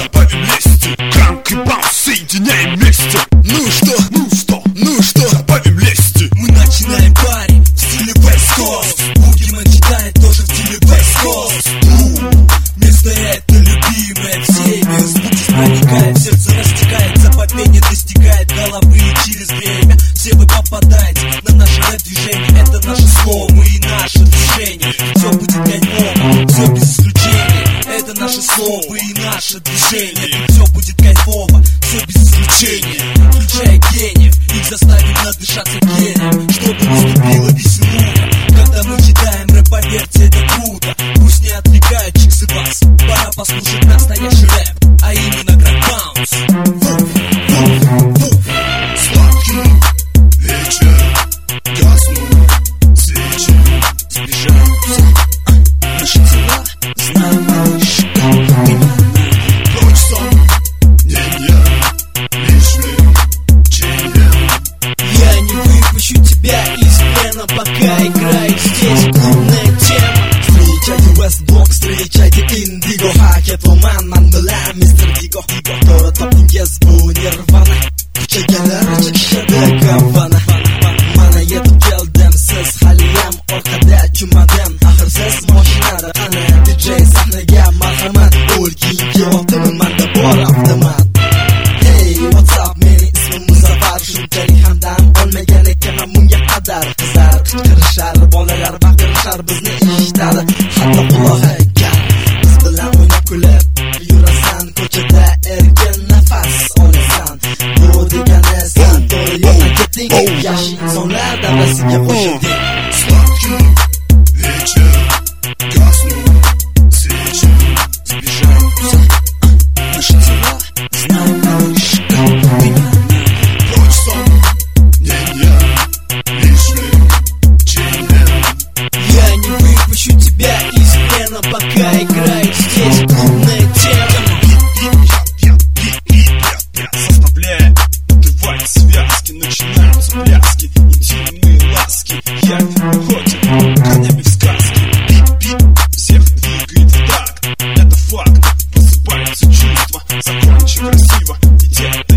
добавим лести. Кранк и баунс соединяем вместе. Ну что, добавим лести. Мы начинаем парень в стиле West Coast. Бугимен читает тоже в стиле West Coast. Место это любимое всеми. Звук здесь проникает, сердце растекается, победе достигает головы через время. Все вы попадаете на наше рэп-движение. Это наше слово и наше движение. Все будет кайфово, все без исключения. Это наше слово и наше движение. Все будет кайфово, все без исключения. Включая гениев, их заставим надышаться гением, чтобы наступила веселуха. Когда мы читаем рэп, поверьте, это круто. Пусть не отвлекают чиксы вас. Пора послушать настоящий рэп, а именно Crank Bounce. Сладкий вечер, гаснут свечи, Сближаются наши тела, знаем, малыш, прочь сомнения, лишним чаем. я не выпущу тебя из плена, пока играет здесь клубная тема. Встречайте Westblock, встречайте Indigo, Хакетуман, Мандалам, Мистер Диго. Тора топтингез bu Nirvana. Kuchagalar chiqishadi kavana. Mana yetib keldim, siz haliyam orqada chumadim. Axir siz mashinada ana DJ sahnaga marhamat. O'lkingga otdim, manda bor avtomat. Hey, what's up, mening ismim Muzaffar. Shunchalik hamdam olmagan ekanman bunga qadar. Qizlar qichqirishar, bolalar baqirishar, bizni eshitadi hatto quloqiga. Biz bilan o'ynab kulib yurasan, ko'chada erkin nafas olasan. Bu degani sen to'g'ri yo'ldan ketding, yaxshi insonlar davrasiga qo'shilding. Сладкий вечер, гаснут свечи, Сближаются наши тела, знаем, малыш, прочь сомнения, лишним чаем. я не выпущу тебя из плена, пока играет здесь клубная тема. Составляя, убивает связки, начинаются пляски, интимные ласки, явь уходит конями в сказки. Бит-бит всех двигает в такт, это факт, просыпаются чувства, закончи красиво, и те